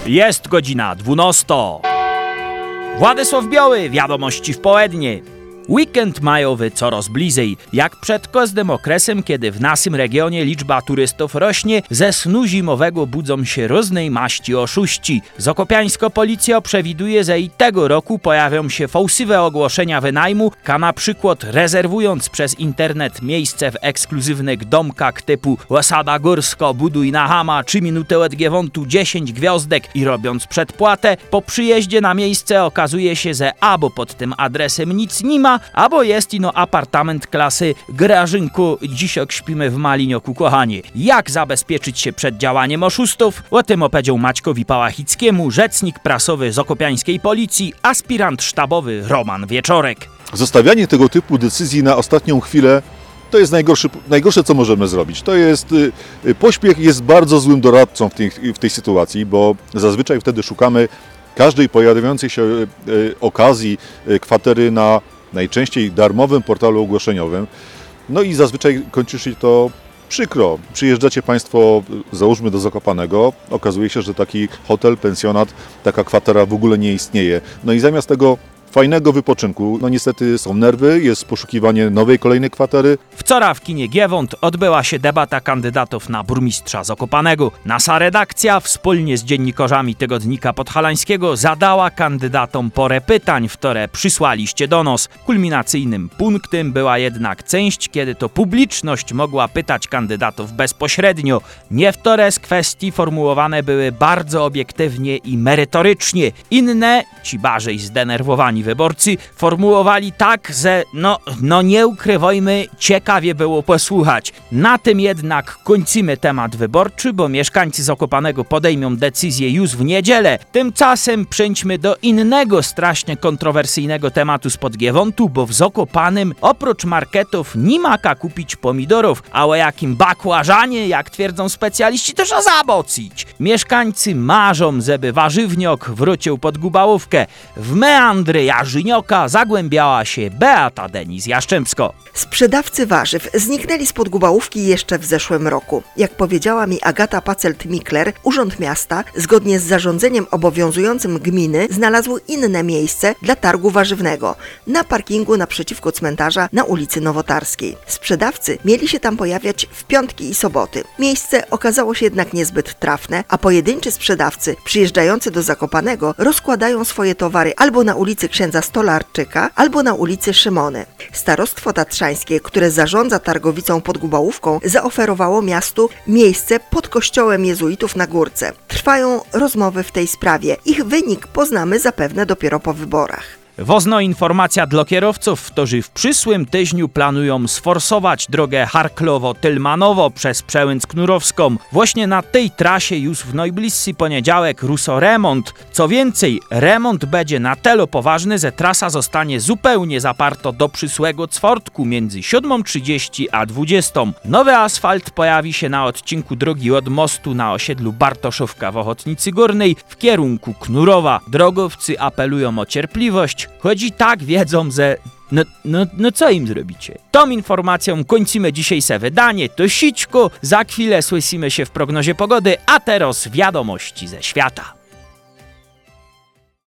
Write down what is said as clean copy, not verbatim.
Jest godzina 12. Władysław Biały, wiadomości w południe. Weekend majowy coraz bliżej. Jak przed każdym okresem, kiedy w naszym regionie liczba turystów rośnie, ze snu zimowego budzą się różnej maści oszuści. Zakopiańska policja przewiduje, że i tego roku pojawią się fałszywe ogłoszenia wynajmu, na przykład rezerwując przez internet miejsce w ekskluzywnych domkach typu Osada Górska, buduj na Hama, 3 minuty od Giewontu, 10 gwiazdek i robiąc przedpłatę, po przyjeździe na miejsce okazuje się, że albo pod tym adresem nic nie ma, albo jest ino apartament klasy Grażynku, dzisiaj śpimy w Malinioku, kochanie. Jak zabezpieczyć się przed działaniem oszustów? O tym opowiedział Maćkowi Pałachickiemu, rzecznik prasowy Zakopiańskiej Policji, aspirant sztabowy Roman Wieczorek. Zostawianie tego typu decyzji na ostatnią chwilę to jest najgorsze, co możemy zrobić. To jest, pośpiech jest bardzo złym doradcą w tej sytuacji, bo zazwyczaj wtedy szukamy każdej pojawiającej się okazji kwatery na najczęściej darmowym portalu ogłoszeniowym. No i zazwyczaj kończy się to przykro. Przyjeżdżacie Państwo, załóżmy do Zakopanego, okazuje się, że taki hotel, pensjonat, taka kwatera w ogóle nie istnieje. No i zamiast tego fajnego wypoczynku, no niestety są nerwy, jest poszukiwanie nowej, kolejnej kwatery. Wczoraj w kinie Giewont odbyła się debata kandydatów na burmistrza Zakopanego. Nasza redakcja wspólnie z dziennikarzami Tygodnika Podhalańskiego zadała kandydatom porę pytań, które przysłaliście do nas. Kulminacyjnym punktem była jednak część, kiedy to publiczność mogła pytać kandydatów bezpośrednio. Niektóre z kwestii formułowane były bardzo obiektywnie i merytorycznie. Inne, ci bardziej zdenerwowani wyborcy, formułowali tak, że no nie ukrywajmy, ciekawie było posłuchać. Na tym jednak kończymy temat wyborczy, bo mieszkańcy Zakopanego podejmą decyzję już w niedzielę. Tymczasem przejdźmy do innego strasznie kontrowersyjnego tematu spod Giewontu, bo w Zakopanem oprócz marketów nie ma jak kupić pomidorów, a o jakim bakłażanie, jak twierdzą specjaliści, też o zabocić. Mieszkańcy marzą, żeby warzywniok wrócił pod Gubałówkę. W meandry Jarzynioka zagłębiała się Beata Denis-Jaszczębsko. Sprzedawcy warzyw zniknęli spod Gubałówki jeszcze w zeszłym roku. Jak powiedziała mi Agata Pacelt-Mikler, Urząd Miasta, zgodnie z zarządzeniem obowiązującym gminy, znalazł inne miejsce dla targu warzywnego, na parkingu naprzeciwko cmentarza na ulicy Nowotarskiej. Sprzedawcy mieli się tam pojawiać w piątki i soboty. Miejsce okazało się jednak niezbyt trafne, a pojedynczy sprzedawcy przyjeżdżający do Zakopanego rozkładają swoje towary albo na ulicy Księdza Stolarczyka, albo na ulicy Szymony. Starostwo Tatrzańskie, które zarządza targowicą pod Gubałówką, zaoferowało miastu miejsce pod kościołem jezuitów na Górce. Trwają rozmowy w tej sprawie. Ich wynik poznamy zapewne dopiero po wyborach. Wozno informacja dla kierowców, którzy w przyszłym tygodniu planują sforsować drogę Harklowo-Tylmanowo przez Przełęcz Knurowską. Właśnie na tej trasie już w najbliższy poniedziałek ruso remont. Co więcej, remont będzie na tyle poważny, że trasa zostanie zupełnie zaparta do przyszłego czwartku między 7:30 a 20:00. Nowy asfalt pojawi się na odcinku drogi od mostu na osiedlu Bartoszówka w Ochotnicy Górnej w kierunku Knurowa. Drogowcy apelują o cierpliwość, choć i tak wiedzą, że no co im zrobicie? Tą informacją kończymy dzisiejsze wydanie. To sićko, za chwilę słyszymy się w prognozie pogody, a teraz wiadomości ze świata.